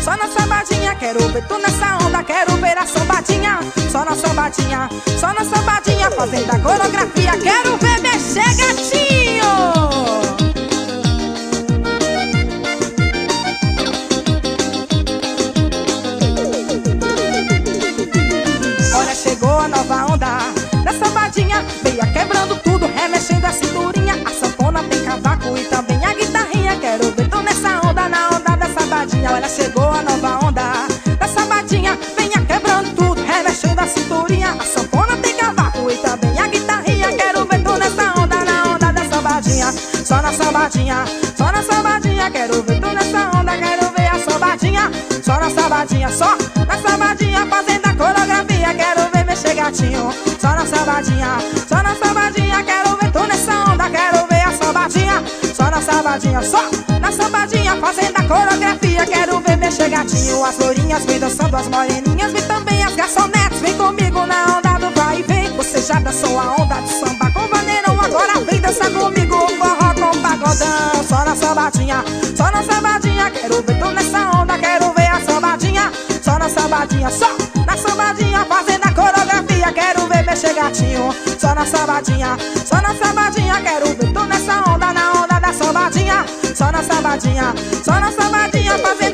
só na sambadinha. Quero ver tu nessa onda, quero ver a sambadinha. Só na sambadinha, só na sambadinha, fazendo a coreografia. Quero ver mexer, gatinho. Olha, chegou a nova onda da sambadinha. Veia quebrando tudo, remexendo a cinturinha. A sanfona tem cavaco e também a guitarrinha. Quero ver tu nessa onda, na onda da sambadinha. Olha, chegou a nova onda da sambadinha. Venha quebrando tudo, remexendo a cinturinha. A sanfona tem cavaco e também a guitarrinha. Quero ver tu nessa onda, na onda da sambadinha. Só na sambadinha, só na sambadinha. Quero ver tu nessa onda, quero ver a sambadinha. Só na sambadinha, só na sambadinha, fazendo a coreografia. Quero ver mexer, gatinho. Só na sambadinha, só na sambadinha. Quero ver tu nessa onda, quero ver a sambadinha. Só na sambadinha, só na sambadinha, fazendo a coreografia. Quero ver mexer, gatinho. As lourinhas vem dançando, as moreninhas vem também, as garçonetes vem comigo na onda do vai e vem. Você já dançou a onda de samba com vaneirão, agora vem dançar comigo o forró com pagodão. Só na sambadinha, só na sambadinha. Quero ver tu nessa onda, quero ver a sambadinha. Só na sambadinha, só na sambadinha, fazendo a coreografia. Quero ver mexer, gatinho. Só na sambadinha, só na sambadinha. Quero ver tu nessa onda, na onda da sambadinha. Só na sambadinha, só na sambadinha, fazendo